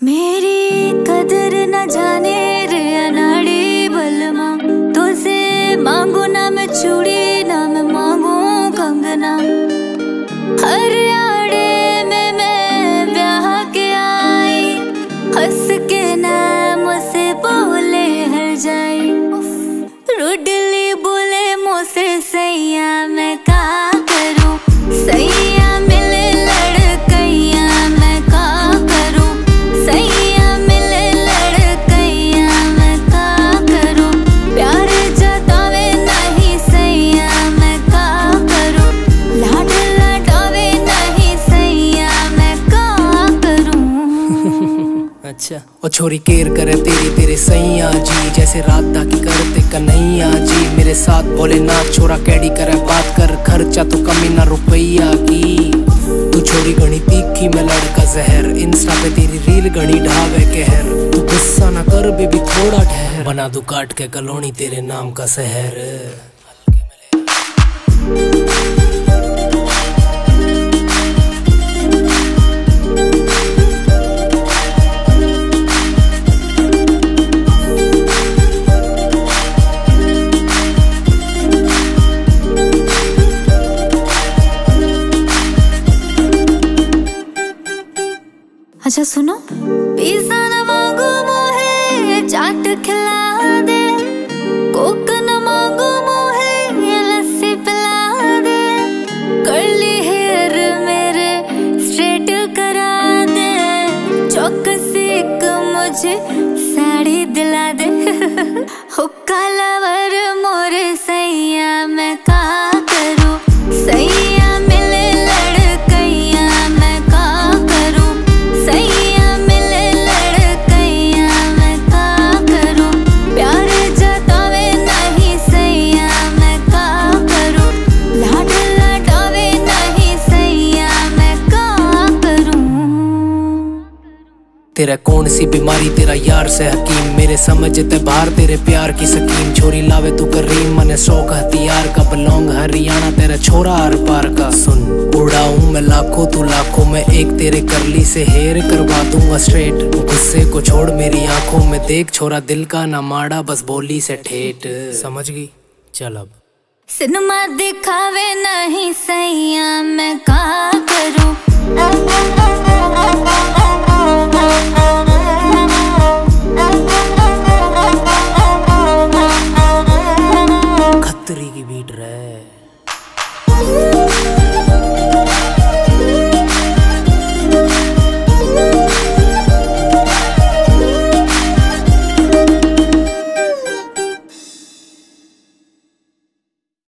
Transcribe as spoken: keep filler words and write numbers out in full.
मेरी कदर न जाने रे अनाड़ी बलमा, तुझसे मांगू ना मैं चूड़ी ना मैं मांगू कंगना। हर आड़े में मैं ब्याह के आई, हंस के ना मुझसे बोले हर जाए। रुडली बोले मुझसे सैया मैं का करूं, सैया मिले लड़कैया मैं का करूं, सैया मिले लड़कैया मैं का करूं। प्यार जतावे नहीं सैया मैं का करूं, लाड लटावे नहीं सैया मैं का करूं। अच्छा ओ छोरी केयर करे तेरी तेरे सैया जी, जैसे रात की करते कन्हैया जी। मेरे साथ बोले ना छोरा कैडी करे बात कर, खर्चा तो कमी ना रुपया की। तू छोरी घनी तीखी मैं लड़का जहर, इंस्टा पे तेरी रील घनी ढावे कहर। तू गुस्सा ना कर बेबी थोड़ा ठहर, बना दू काट के कॉलोनी तेरे नाम का शहर। अच्छा सुनो, पिज़्ज़ा न मांगो मोहे चाट खिला दे, कोक न मांगो मोहे लस्सी पिला दे। कर्ली हेयर मेरे स्ट्रेट करा दे, चौकसी एक मुझे साड़ी दिला दे। हुक्का लवर मोरे सैया मैं का करूं, सैया मिले लड़कैया मैं का करूं, सैया मिले लड़कैया मैं का करूं। प्यार जतावे नहीं सैया मैं का करूं, लाड लटावे नहीं सैया मैं का करूं। तेरा कौन सी बीमारी तेरा यार से हकीम, मेरे समझते बाहर तेरे प्यार की सकीम। छोरी लावे तू करीम मने शौक हथियार का, बलोंग हरियाणा तेरा छोरा हर पार का। सुन उड़ाऊं मैं लाखों तू लाखों में एक, तेरे करली से हेयर करवा दूंगा स्ट्रेट। गुस्से को छोड़ मेरी आंखों में देख, छोरा दिल का ना माड़ा बस बोली से ठेठ। समझ गई चल अब सिनेमा दिखावे नहीं सैया मैं का करूं।